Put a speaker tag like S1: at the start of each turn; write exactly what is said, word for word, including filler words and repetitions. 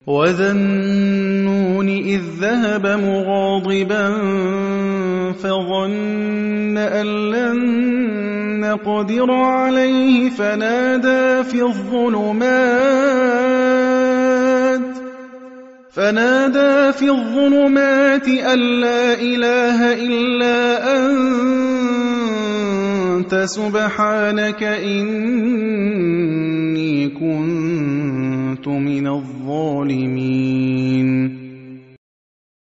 S1: وَذَا النُّونِ إِذ ذَّهَبَ مُغَاضِبًا فَظَنَّ أَن لَّن نَّقْدِرَ عَلَيْهِ فَنَادَىٰ فِي الظُّلُمَاتِ فَنَادَىٰ فِي الظُّلُمَاتِ أَن لَّا إِلَٰهَ إِلَّا أَنتَ سُبْحَانَكَ إِنِّي كُنتُ مِنَ الظَّالِمِينَ